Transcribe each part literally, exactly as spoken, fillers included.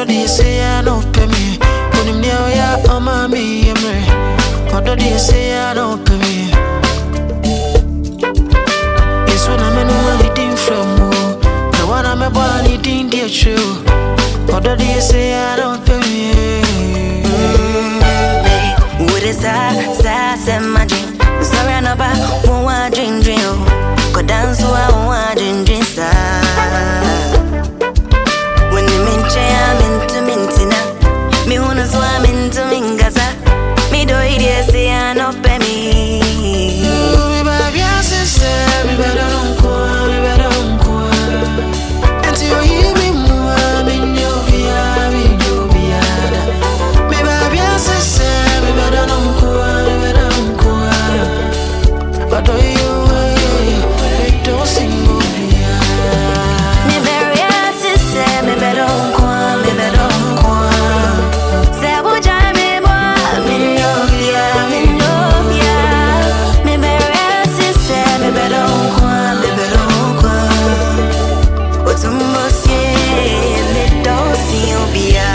What do you say? I don't pay me. When him near ya, oh mommy, I'm re. What do you say? I don't pay me. It's when I'm in the wedding from who. The one I'm a born eating dear true. What do you say? I don't pay me. Hey, what is that? That's a magic. Sorry, I'm about one drink, drink. Go dance to one drink, drink. When you mention I'm into mintina, me wanna swim into mingaza. Me do it, say I no pay me. We baby, I say, we better don't go, we better don't go. Until you hear me move, I'm in your via, I'm in your via. Me baby, I say, we better don't go, we better don't go. But do you, we don't sing via. Me very I say, me better don't go, me better don't go. Say what I me boy, I'm in your via, I'm in your via. Me very I say, me better don't go, me better don't go. What's on my skin? Me don't see you via.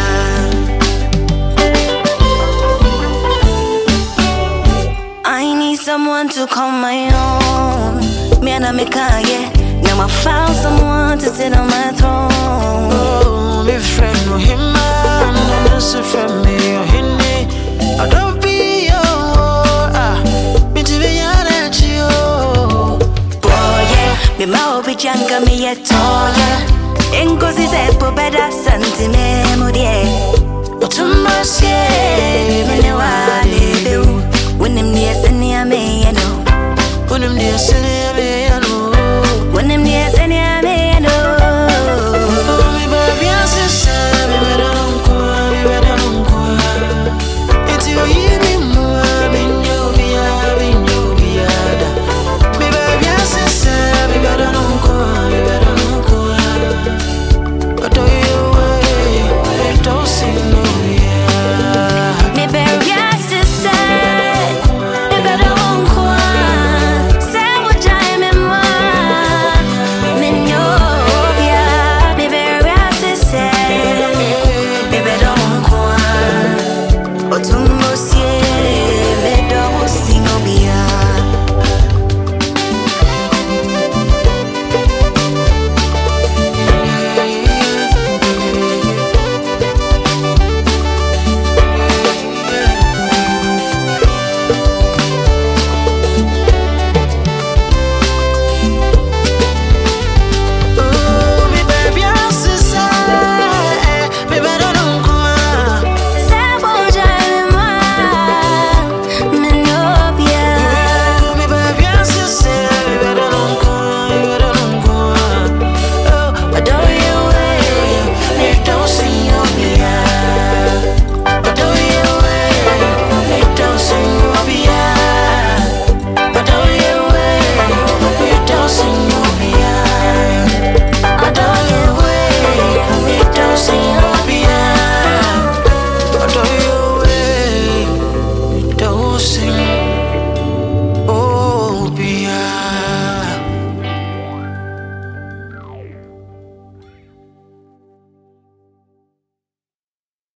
I need someone to call my own. Me and I make a yeah. Now I found someone to sit on my throne. Oh, my friend, no him, man, no listen from me, or him. I don't be your ah, me to be an you. Boy, yeah, me ma obi janga me yet, oh yeah. Engozi zepo beda sentime.